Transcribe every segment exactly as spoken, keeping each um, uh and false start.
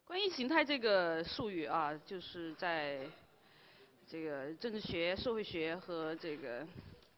关于意识形态这个术语啊，就是在这个政治学、社会学和这个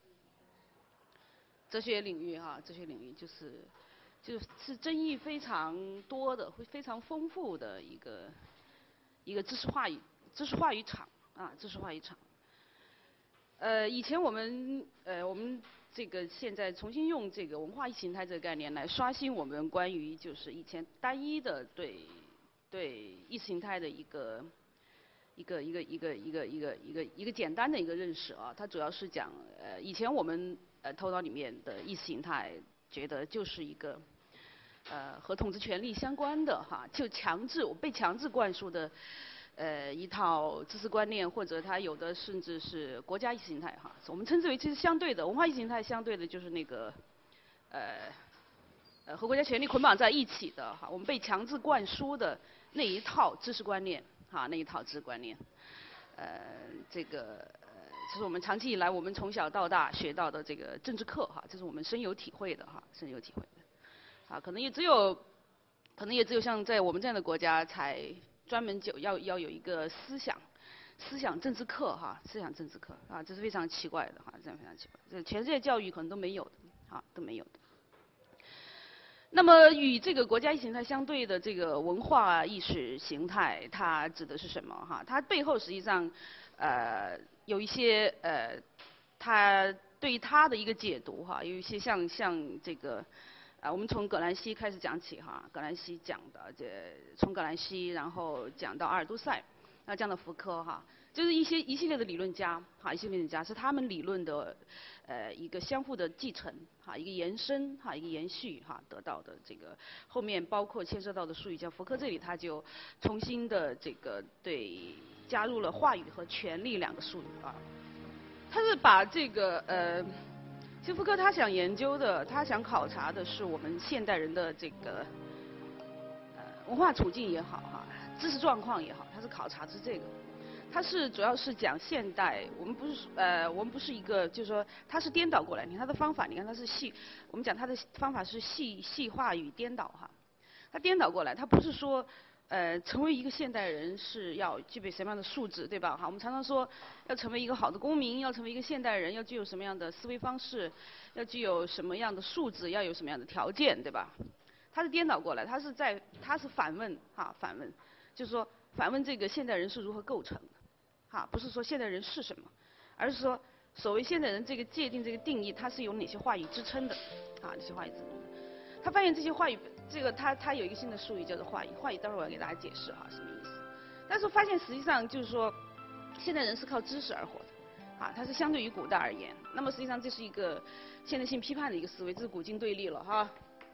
哲学领域哈、啊，哲学领域就是就是争议非常多的、会非常丰富的一个一个知识话语知识话语场啊，知识话语场。呃，以前我们呃我们这个现在重新用这个文化意识形态这个概念来刷新我们关于就是以前单一的对对意识形态的一个一个一个一个一个一个一个一个简单的一个认识啊，它主要是讲呃以前我们呃头脑里面的意识形态觉得就是一个呃和统治权力相关的哈，就强制我被强制灌输的。呃，一套知识观念，或者它有的甚至是国家意识形态哈，我们称之为其实相对的文化意识形态相对的就是那个，呃，呃和国家权力捆绑在一起的哈，我们被强制灌输的那一套知识观念哈，那一套知识观念，呃，这个呃，这是我们长期以来我们从小到大学到的这个政治课哈，这是我们深有体会的哈，深有体会的，啊，可能也只有，可能也只有像在我们这样的国家才。专门就要要有一个思想，思想政治课哈，思想政治课啊，这是非常奇怪的哈，这样非常奇怪，这全世界教育可能都没有的啊，都没有的。那么与这个国家意识形态相对的这个文化意识形态，它指的是什么哈？它背后实际上呃有一些呃，它对于它的一个解读哈，有一些像像这个。啊，我们从葛兰西开始讲起哈，葛兰西讲的这从葛兰西，然后讲到阿尔都塞，那讲到福柯哈，就是一些一系列的理论家哈，一系列理论家是他们理论的呃一个相互的继承哈，一个延伸哈，一个延续哈得到的这个后面包括牵涉到的术语，像福柯这里他就重新的这个对加入了话语和权力两个术语啊，他是把这个呃。其实福柯他想研究的，他想考察的是我们现代人的这个呃文化处境也好哈，知识状况也好，他是考察的是这个。他是主要是讲现代，我们不是呃我们不是一个，就是说他是颠倒过来，你看他的方法，你看他是细，我们讲他的方法是细细化与颠倒哈，他颠倒过来，他不是说。呃，成为一个现代人是要具备什么样的素质，对吧？哈，我们常常说要成为一个好的公民，要成为一个现代人，要具有什么样的思维方式，要具有什么样的素质，要有什么样的条件，对吧？他是颠倒过来，他是在他是反问哈，反问，就是说反问这个现代人是如何构成的，哈，不是说现代人是什么，而是说所谓现代人这个界定这个定义，它是由哪些话语支撑的，啊，哪些话语支撑的？他发现这些话语。这个他他有一个新的术语叫做话语，话语待会儿我要给大家解释哈什么意思。但是发现实际上就是说，现代人是靠知识而活的，啊，它是相对于古代而言。那么实际上这是一个现代性批判的一个思维，这是古今对立了哈。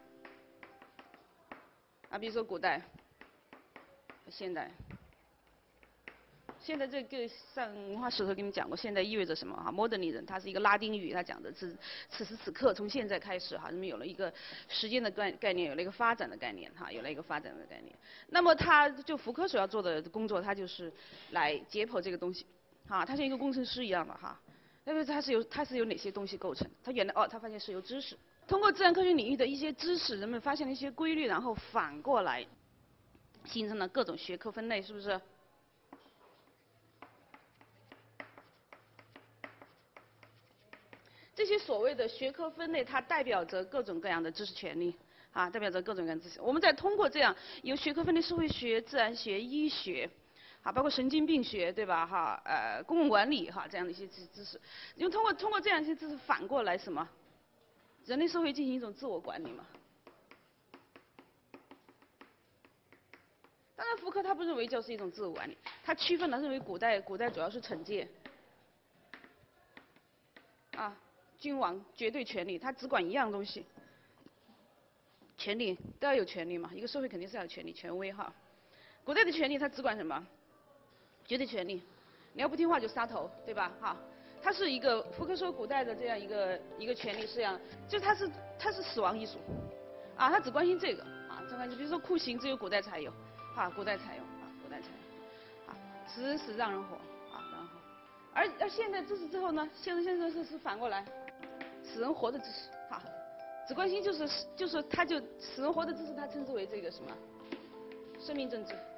啊，比如说古代和现代。现在这个上文化史头给你们讲过，现在意味着什么哈 ？Modernism 它是一个拉丁语，它讲的是此时此刻，从现在开始哈，人们有了一个时间的概概念，有了一个发展的概念哈，有了一个发展的概念。那么他就福柯所要做的工作，他就是来解剖这个东西，哈，他像一个工程师一样的哈。那么它是由它是由哪些东西构成？他原来哦，他发现是由知识，通过自然科学领域的一些知识，人们发现了一些规律，然后反过来形成了各种学科分类，是不是？这些所谓的学科分类，它代表着各种各样的知识权利，啊，代表着各种各样的知识。我们再通过这样由学科分类，社会学、自然学、医学，啊，包括神经病学，对吧？哈，呃，公共管理，哈，这样的一些知知识，因为通过通过这样一些知识，反过来什么？人类社会进行一种自我管理嘛。当然，福柯他不认为教是一种自我管理，他区分了认为古代古代主要是惩戒，啊。君王绝对权力，他只管一样东西，权力都要有权利嘛，一个社会肯定是要有权利、权威哈。古代的权利他只管什么？绝对权利，你要不听话就杀头，对吧？哈，它是一个福柯说古代的这样一个一个权利是这样，就它是它是死亡艺术，啊，他只关心这个啊，这个比如说酷刑只有古代才有，啊，古代才有啊，古代才有，啊，死死让人活啊，让人活。而而现在知识之后呢，现在现在是是反过来。死人活的知识，哈，只关心就是就是他就死人活的知识，他称之为这个什么生命政治，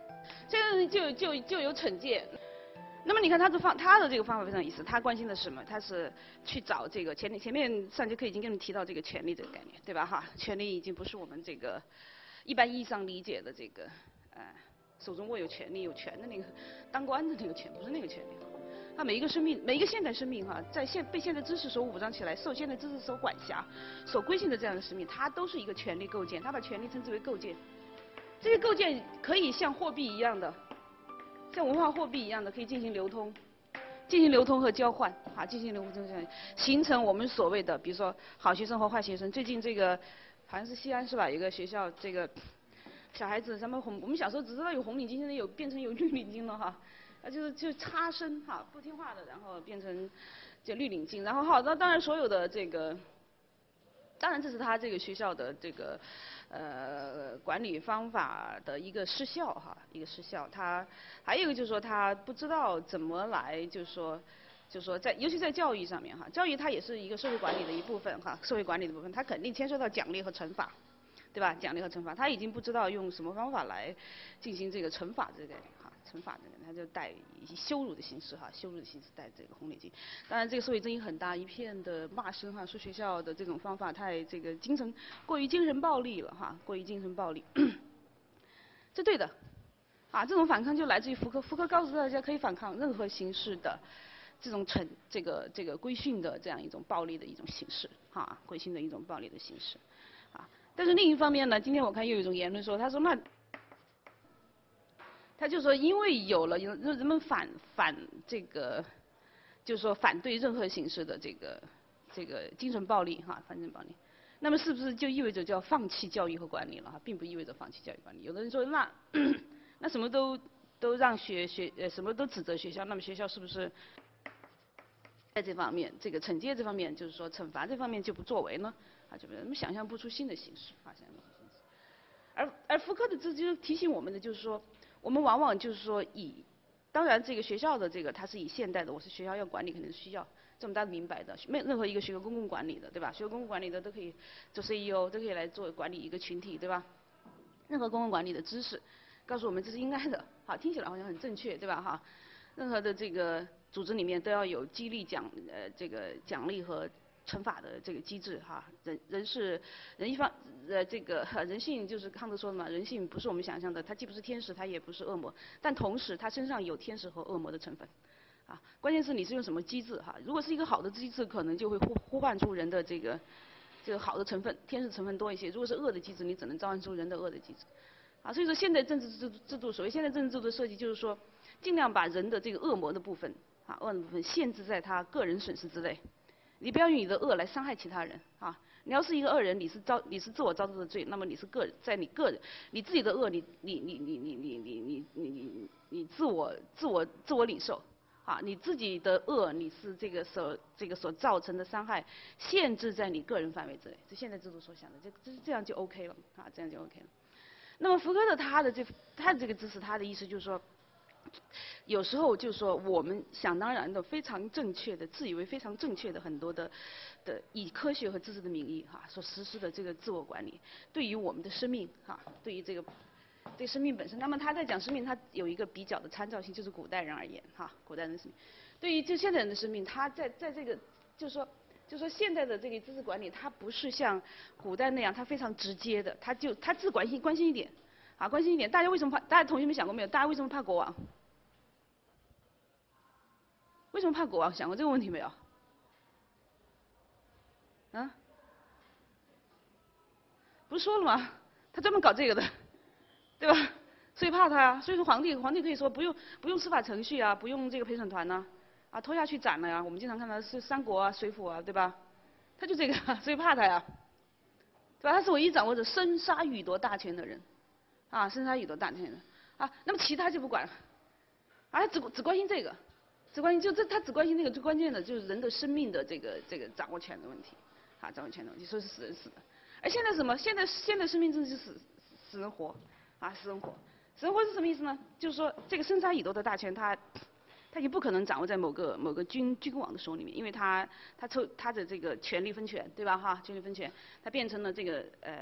这个就就就有惩戒。那么你看他的方，他的这个方法非常有意思，他关心的是什么？他是去找这个前前面上节课已经跟你们提到这个权利这个概念，对吧？哈，权利已经不是我们这个一般意义上理解的这个呃手中握有权利、有权的那个当官的那个权，不是那个权利。他每一个生命，每一个现代生命哈，在现被现代知识所武装起来，受现代知识所管辖、所规训的这样的生命，它都是一个权利构建。他把权利称之为构建，这些构建可以像货币一样的。像文化货币一样的可以进行流通，进行流通和交换，啊，进行流通交换，形成我们所谓的，比如说好学生和坏学生。最近这个好像是西安是吧？有个学校，这个小孩子咱们红，我们小时候只知道有红领巾，现在有变成有绿领巾了哈，啊就是就差生哈，不听话的，然后变成这绿领巾，然后好，那当然所有的这个。当然，这是他这个学校的这个呃管理方法的一个失效哈，一个失效。他还有一个就是说，他不知道怎么来，就是说，就是说在尤其在教育上面哈，教育它也是一个社会管理的一部分哈，社会管理的部分，它肯定牵涉到奖励和惩罚，对吧？奖励和惩罚，他已经不知道用什么方法来进行这个惩罚这个哈，惩罚这个，他就带以羞辱的形式哈，羞辱的形式带这个红领巾。当然，这个社会争议很大，一片的骂声哈，说学校的这种方法太这个精神过于精神暴力了哈，过于精神暴力。这对的，啊，这种反抗就来自于福柯，福柯告诉大家可以反抗任何形式的这种惩这个这个规训的这样一种暴力的一种形式哈，规训的一种暴力的形式。但是另一方面呢，今天我看又有一种言论说，他说那，他就说因为有了人人们反反这个，就是说反对任何形式的这个这个精神暴力哈，反正暴力，那么是不是就意味着就要放弃教育和管理了哈，并不意味着放弃教育管理。有的人说那那什么都都让学学呃什么都指责学校，那么学校是不是在这方面这个惩戒这方面，就是说惩罚这方面就不作为呢？啊，就人们想象不出新的形式啊，想象不出新的形式。而而福柯的这就提醒我们的就是说，我们往往就是说以，当然这个学校的这个它是以现代的，我是学校要管理肯定是需要，这么大家明白的，没任何一个学校公共管理的，对吧？学校公共管理的都可以做 C E O， 都可以来做管理一个群体，对吧？任何公共管理的知识，告诉我们这是应该的，好，听起来好像很正确，对吧？哈，任何的这个组织里面都要有激励奖呃这个奖励和惩罚的这个机制哈，人人是人一方呃这个人性就是康德说的嘛，人性不是我们想象的，它既不是天使，它也不是恶魔，但同时它身上有天使和恶魔的成分，啊，关键是你是用什么机制哈，如果是一个好的机制，可能就会呼呼唤出人的这个这个好的成分，天使成分多一些；如果是恶的机制，你只能召唤出人的恶的机制，啊，所以说现代政治制度制度，所谓现代政治制度的设计，就是说尽量把人的这个恶魔的部分啊恶的部分限制在他个人损失之内。你不要用你的恶来伤害其他人啊！你要是一个恶人，你是遭你是自我遭受的罪，那么你是个人，在你个人你自己的恶，你你你你你你你你你你你自我自我自我领受啊！你自己的恶，你是这个所这个所造成的伤害，限制在你个人范围之内。这现在制度所想的，这这这样就 OK 了啊，这样就 OK 了。那么福柯的他的这他的这个知识，他的意思就是说。有时候就是说，我们想当然的、非常正确的、自以为非常正确的很多的的以科学和知识的名义哈所实施的这个自我管理，对于我们的生命哈，对于这个对生命本身，那么他在讲生命，他有一个比较的参照性，就是古代人而言哈，古代人的生命，对于就现代人的生命，他在在这个就是说。就说现在的这个知识管理，它不是像古代那样，它非常直接的，他就他只关心关心一点，啊，关心一点。大家为什么怕？大家同学们想过没有？大家为什么怕国王？为什么怕国王？想过这个问题没有？啊？不是说了吗？他专门搞这个的，对吧？所以怕他呀。所以说皇帝，皇帝可以说不用不用司法程序啊，不用这个陪审团呐、啊，啊拖下去斩了呀。我们经常看到是三国啊、水浒啊，对吧？他就这个，所以怕他呀，对吧？他是唯一掌握着生杀予夺大权的人，啊，生杀予夺大权的人啊。那么其他就不管了，啊，他只只关心这个。只关心就这，他只关心那个最关键的，就是人的生命的这个这个掌握权的问题，啊，掌握权的问题，说是死人死的。而现在什么？现在现在生命政治就是死死人活，啊，死人活，死人活是什么意思呢？就是说这个生杀予夺的大权，他他已经不可能掌握在某个某个君君王的手里面，因为他他抽他的这个权力分权，对吧？哈，权力分权，他变成了这个呃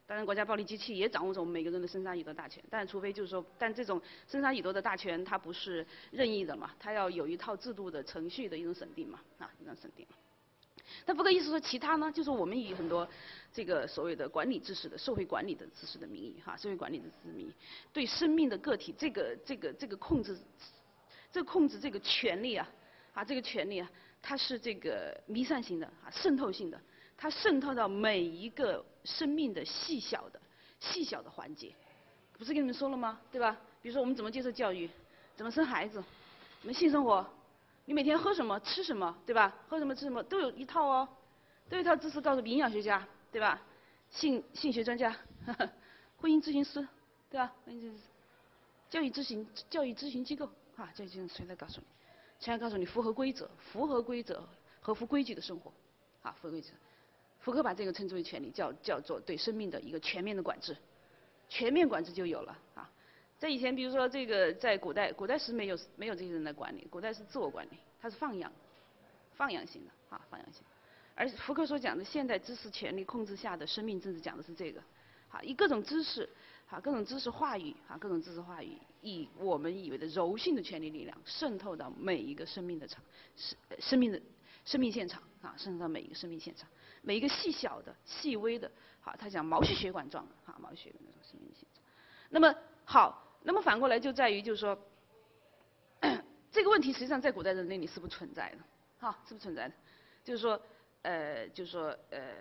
当然，国家暴力机器也掌握着我们每个人的生杀予夺大权，但除非就是说，但这种生杀予夺的大权，它不是任意的嘛，它要有一套制度的程序的一种审定嘛，啊，一种审定。但福格意思说，其他呢，就是我们以很多这个所谓的管理知识的社会管理的知识的名义，哈，社会管理的知识的名义，对生命的个体这个这个这个控制，这个控制这个权利啊，啊，这个权利啊，它是这个弥散性的啊，渗透性的。它渗透到每一个生命的细小的、细小的环节，不是跟你们说了吗？对吧？比如说我们怎么接受教育，怎么生孩子，怎么性生活，你每天喝什么、吃什么，对吧？喝什么、吃什么都有一套哦，都有一套知识告诉营养学家，对吧？性性学专家、呵呵婚姻咨询师，对吧？婚姻咨询师、教育咨询、教育咨询机构啊，教育咨询谁来告诉你？全来告诉你符合规则、符合规则、合乎规矩的生活，啊，符合规则。福柯把这个称之为权利，叫叫做对生命的一个全面的管制，全面管制就有了啊。在以前，比如说这个在古代，古代是没有没有这些人来管理，古代是自我管理，它是放养，放养型的啊，放养型。而福柯所讲的现代知识权力控制下的生命政治，讲的是这个，啊，以各种知识，啊，各种知识话语，啊，各种知识话语，以我们以为的柔性的权力力量渗透到每一个生命的场，生生命的生命现场啊，渗透到每一个生命现场。每一个细小的、细微的，好，他讲毛细血管状的，哈，毛细血管那种生命现象。那么好，那么反过来就在于就是说，这个问题实际上在古代人类里是不存在的，哈，是不存在的。就是说，呃，就是说，呃，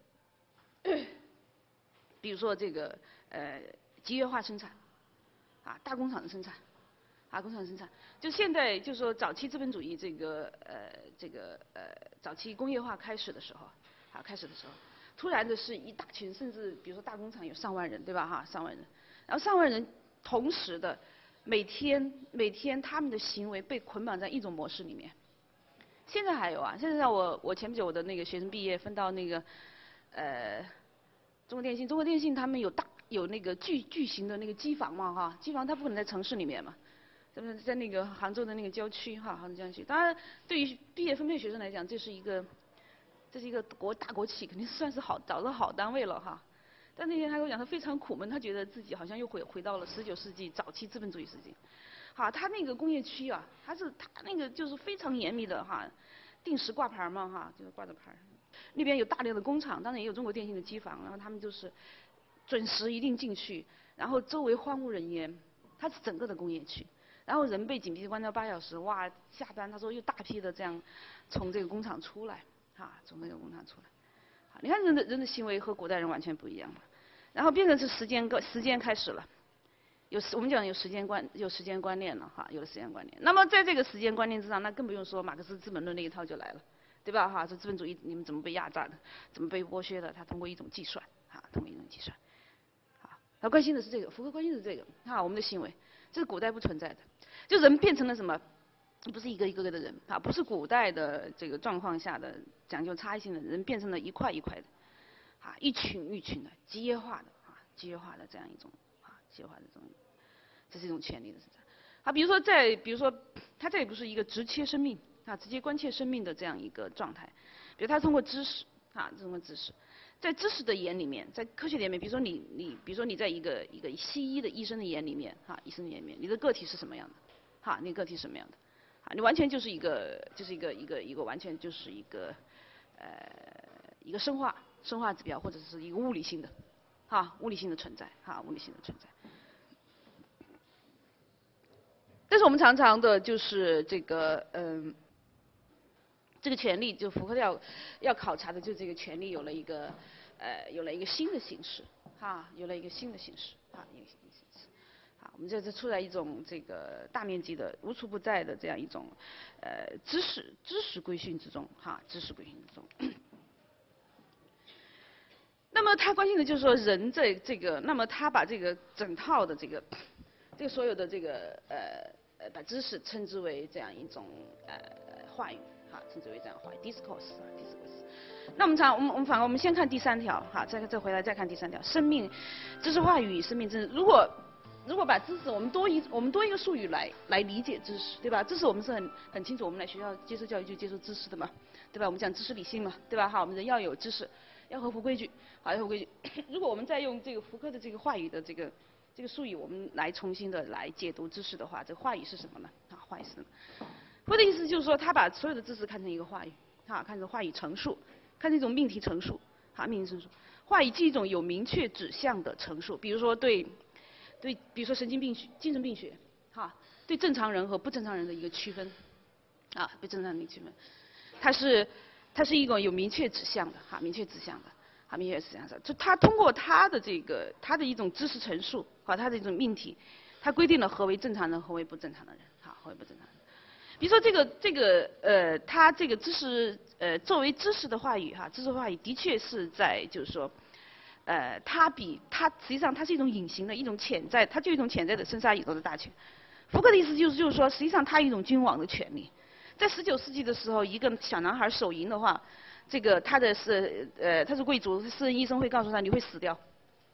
比如说这个呃集约化生产，啊，大工厂的生产，啊，工厂生产，就现在就是说早期资本主义这个呃这个呃早期工业化开始的时候。啊，开始的时候，突然的是一大群，甚至比如说大工厂有上万人，对吧？哈，上万人，然后上万人同时的每天每天他们的行为被捆绑在一种模式里面。现在还有啊，现在我我前不久我的那个学生毕业分到那个呃中国电信，中国电信他们有大有那个巨巨型的那个机房嘛哈，机房它不可能在城市里面嘛，在在那个杭州的那个郊区哈，杭州郊区。当然，对于毕业分配学生来讲，这是一个。这是一个国大国企，肯定算是好找到好单位了哈。但那天他跟我讲，他非常苦闷，他觉得自己好像又回回到了十九世纪早期资本主义时期。好，他那个工业区啊，他是他那个就是非常严密的哈，定时挂牌嘛哈，就是挂着牌。那边有大量的工厂，当然也有中国电信的机房，然后他们就是准时一定进去，然后周围荒无人烟，它是整个的工业区。然后人被紧闭关掉八小时，哇，下班他说又大批的这样从这个工厂出来。啊，从那个工厂出来，啊，你看人的人的行为和古代人完全不一样了，然后变成是时间个时间开始了，有我们讲有时间观有时间观念了哈，有了时间观念。那么在这个时间观念之上，那更不用说马克思资本论那一套就来了，对吧哈？说资本主义你们怎么被压榨的，怎么被剥削的？他通过一种计算，啊，通过一种计算，啊，他关心的是这个，福柯关心的是这个，啊，我们的行为，这是古代不存在的，就人变成了什么？不是一个一个个的人啊，不是古代的这个状况下的讲究差异性的人，变成了一块一块的，啊，一群一群的集约化的啊，集约化的这样一种啊，集约化的这种，这是一种权利的生产。啊，比如说在比如说，它这也不是一个直切生命啊，直接关切生命的这样一个状态。比如他通过知识啊，通过知识，在知识的眼里面，在科学里面，比如说你你比如说你在一个一个西医的医生的眼里面哈，医生的眼里面，你的个体是什么样的？哈，你个体是什么样的？啊，你完全就是一个，就是一个一个一个完全就是一个，呃，一个生化生化指标，或者是一个物理性的，哈，物理性的存在，哈，物理性的存在。但是我们常常的就是这个，嗯，这个权利就福柯要要考察的，就这个权利有了一个，呃，有了一个新的形式，哈，有了一个新的形式，哈，一个新的形式。啊，我们这是处在一种这个大面积的、无处不在的这样一种，呃，知识知识规训之中，哈，知识规训之中。那么他关心的就是说人这这个，那么他把这个整套的这个，这个所有的这个呃呃，把知识称之为这样一种呃话语，哈，称之为这样话语 discourse 啊 discourse。那我们常我们我们反而我们先看第三条，哈，再再回来再看第三条，生命知识话语与生命政治。如果如果把知识，我们多一我们多一个术语来来理解知识，对吧？知识我们是很很清楚，我们来学校接受教育就接受知识的嘛，对吧？我们讲知识理性嘛，对吧？哈，我们人要有知识， 要合乎规矩，好，要合乎规矩。如果我们再用这个福柯的这个话语的这个这个术语，我们来重新的来解读知识的话，这个话语是什么呢？啊，话语是什么？福柯的意思就是说，他把所有的知识看成一个话语，啊，看成话语陈述，看成一种命题陈述，啊，命题陈述。话语是一种有明确指向的陈述，比如说对对，比如说神经病学、精神病学，哈，对正常人和不正常人的一个区分，啊，对正常人的区分，它是它是一个有明确指向的，哈，明确指向的。啊，明确指向的，就他通过他的这个他的一种知识陈述，啊，他的一种命题，他规定了何为正常人，何为不正常的人，啊，何为不正常人。比如说这个这个呃，他这个知识呃，作为知识的话语哈，知识话语的确是在就是说，呃，它比它实际上它是一种隐形的一种潜在，它就一种潜在的生杀予夺的大权。福柯的意思就是就是说，实际上它有一种君王的权利。在十九世纪的时候，一个小男孩手淫的话，这个他的是呃他是贵族，私人医生会告诉他你会死掉，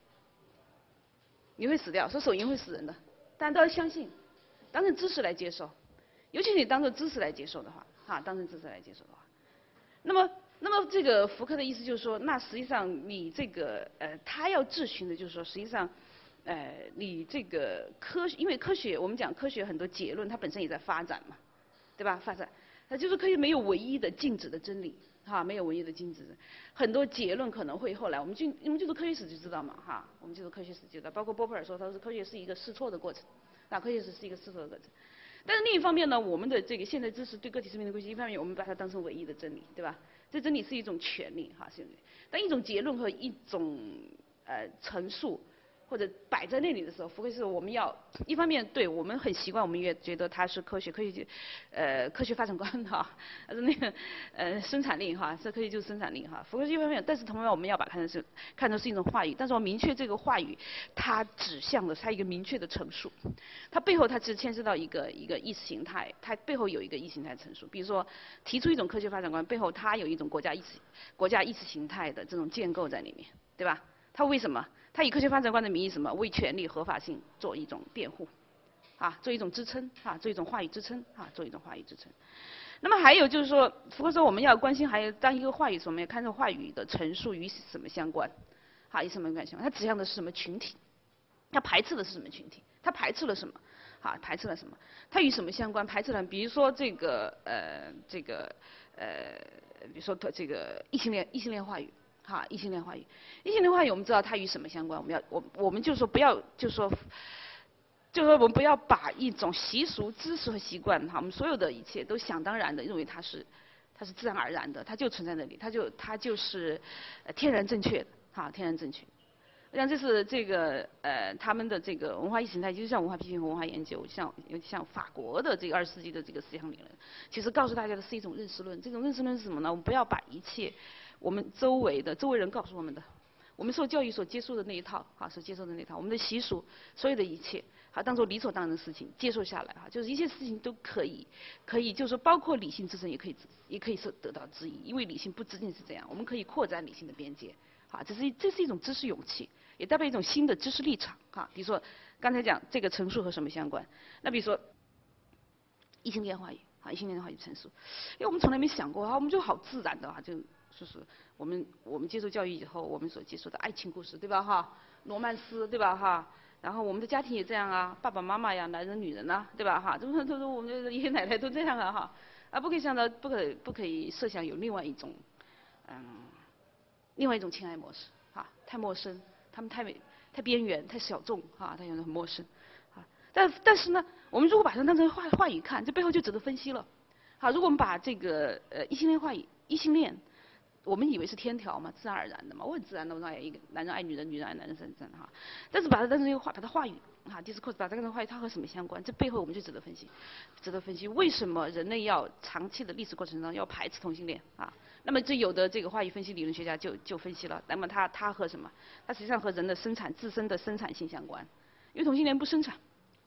你会死掉，说手淫会死人的，大家都要相信，当成知识来接受，尤其是你当成知识来接受的话，哈，当成知识来接受的话，那么那么这个福柯的意思就是说，那实际上你这个呃他要质询的就是说，实际上。呃，你这个科学，因为科学，我们讲科学很多结论，它本身也在发展嘛，对吧？发展，它就是科学没有唯一的静止的真理，哈，没有唯一的静止的，很多结论可能会后来，我们就我们就读科学史就知道嘛，哈，我们就读科学史就知道，包括波普尔说，他说科学是一个试错的过程，啊，科学史是一个试错的过程。但是另一方面呢，我们的这个现代知识对个体生命的关系，一方面我们把它当成唯一的真理，对吧？这真理是一种权利，哈，是，但一种结论和一种呃陈述。或者摆在那里的时候，福柯是我们要一方面对我们很习惯，我们也觉得它是科学，科学就呃科学发展观哈，还是那个呃生产力哈，这科学就是生产力哈。福柯一方面，但是同样我们要把它看成是看成是一种话语，但是我明确这个话语它指向的它一个明确的陈述，它背后它其实牵涉到一个一个意识形态，它背后有一个意识形态陈述，比如说提出一种科学发展观，背后它有一种国家意识国家意识形态的这种建构在里面，对吧？它为什么？它以科学发展观的名义什么？为权利合法性做一种辩护，啊，做一种支撑，啊，做一种话语支撑，啊，做一种话语支撑。那么还有就是说，福柯说我们要关心，还有当一个话语时，我们要看这话语的陈述与什么相关，啊，与什么关系？它指向的是什么群体？它排斥的是什么群体？它排斥了什么？啊，排斥了什么？它与什么相关？排斥了，比如说这个呃，这个呃，比如说这个异性恋异性恋话语。哈，异性恋话语，异性恋话语我们知道它与什么相关？我们要我我们就说不要就说，就说我们不要把一种习俗、知识和习惯，哈，我们所有的一切都想当然的认为它是它是自然而然的，它就存在那里，它就它就是呃天然正确的，哈，天然正确。我想这是这个呃他们的这个文化意识形态，就像文化批评和文化研究，像尤其像法国的这个二十世纪的这个思想理论，其实告诉大家的是一种认识论。这种认识论是什么呢？我们不要把一切我们周围的周围人告诉我们的，我们受教育所接受的那一套啊，所接受的那一套，我们的习俗，所有的一切，啊，当做理所当然的事情接受下来哈，就是一切事情都可以，可以就是说包括理性自身也可以也可以是得到质疑，因为理性不仅仅是这样，我们可以扩展理性的边界，啊，这是这是一种知识勇气。也代表一种新的知识立场，哈，比如说刚才讲这个陈述和什么相关？那比如说异性恋话语，啊，异性恋话语陈述，因为我们从来没想过啊，我们就好自然的哈，就就是我们我们接受教育以后，我们所接受的爱情故事，对吧哈？罗曼斯，对吧哈？然后我们的家庭也这样啊，爸爸妈妈呀，男人女人呐，对吧哈？都都都我们的爷爷奶奶都这样啊哈，啊，不可以想到，不可不可以设想有另外一种，嗯，另外一种情爱模式，啊，太陌生。他们太美、太边缘、太小众，哈，他有的很陌生，啊，但但是呢，我们如果把它当成话话语看，这背后就值得分析了，好，如果我们把这个呃异性恋话语、异性恋，我们以为是天条嘛，自然而然的嘛，我很自然的，我爱一个男人爱女人，女人爱男人，这样的哈，但是把它当成一个话，把它话语，哈 ，discourse 把它当成话语，它和什么相关？这背后我们就值得分析，值得分析为什么人类要长期的历史过程中要排斥同性恋啊？那么这有的这个话语分析理论学家就就分析了，那么它它和什么？它实际上和人的生产自身的生产性相关，因为同性恋不生产，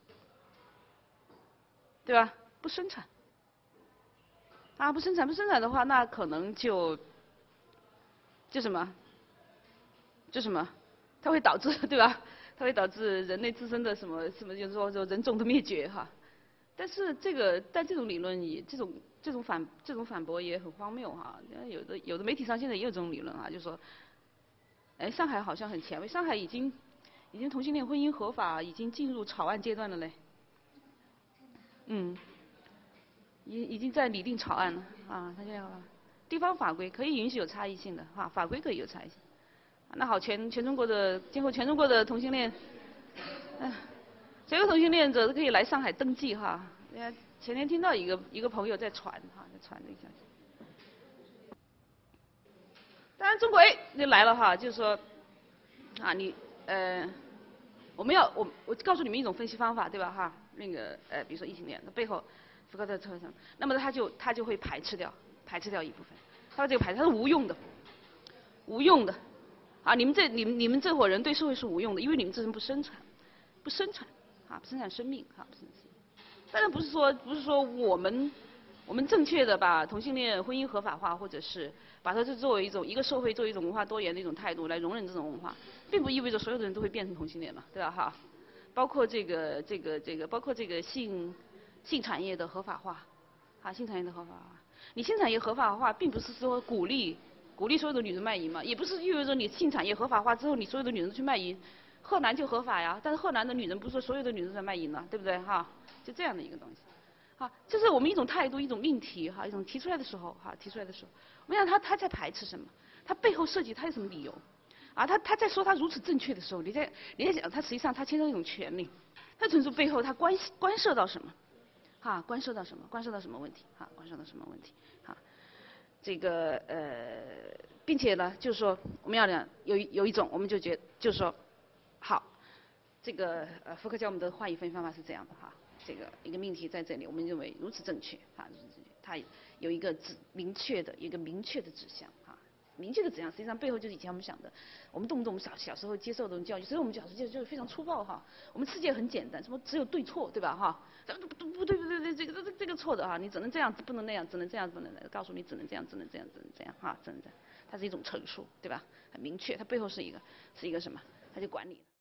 对吧？不生产，啊不生产不生产的话，那可能就就什么？就什么？它会导致对吧？它会导致人类自身的什么什么，就是说说人种的灭绝哈。但是这个，但这种理论也这种这种反这种反驳也很荒谬哈。有的有的媒体上现在也有这种理论啊，就是说， 哎，上海好像很前卫，上海已经已经同性恋婚姻合法，已经进入草案阶段了嘞。嗯，已已经在拟定草案了啊，他现在地方法规可以允许有差异性的哈，法规可以有差异性。那好，全全中国的今后全中国的同性恋，嗯、呃，所有同性恋者都可以来上海登记哈。前天听到一个一个朋友在传哈，在传这个消息。当然中国哎就来了哈，就是说啊你呃我们要我我告诉你们一种分析方法对吧哈？那个呃比如说异性恋，那背后福克特特征，那么他就他就会排斥掉排斥掉一部分，他说这个排斥他是无用的，无用的。啊，你们这你们你们这伙人对社会是无用的，因为你们这人不生产，不生产，啊，不生产生命，啊，不生产生命。当然不是说不是说我们我们正确的把同性恋婚姻合法化，或者是把它就作为一种一个社会作为一种文化多元的一种态度来容忍这种文化，并不意味着所有的人都会变成同性恋嘛，对吧哈？包括这个这个这个包括这个性性产业的合法化，啊，性产业的合法化，你性产业合法化并不是说鼓励。鼓励所有的女人卖淫嘛，也不是意味着你性产业合法化之后，你所有的女人都去卖淫。河南就合法呀，但是河南的女人不是说所有的女人都在卖淫了，对不对哈？就这样的一个东西，好，这是我们一种态度，一种命题哈，一种提出来的时候哈，提出来的时候，我想他他在排斥什么？他背后涉及他有什么理由？啊，他他在说他如此正确的时候，你在你在讲他实际上他牵涉一种权利，他陈述背后他关关涉到什么？哈，关涉到什么？关涉到什么问题？哈，关涉到什么问题？哈。这个呃，并且呢，就是说我们要讲有有一种，我们就觉就是说，好，这个呃，福克教我们的话语分析方法是这样的哈，这个一个命题在这里，我们认为如此正确啊，如此正确，它有一个指明确的一个明确的指向啊，明确的指向，实际上背后就是以前我们想的，我们动不动我们小小时候接受的这种教育，所以我们小时候教育就是非常粗暴哈，我们世界很简单，什么只有对错对吧哈？不不不对不对对，这个这这这个错的哈，你只能这样，不能那样，只能这样，不能那样，告诉你只能这样，只能这样，只能这样哈，只能这样，它是一种陈述，对吧？很明确，它背后是一个是一个什么？它就管理。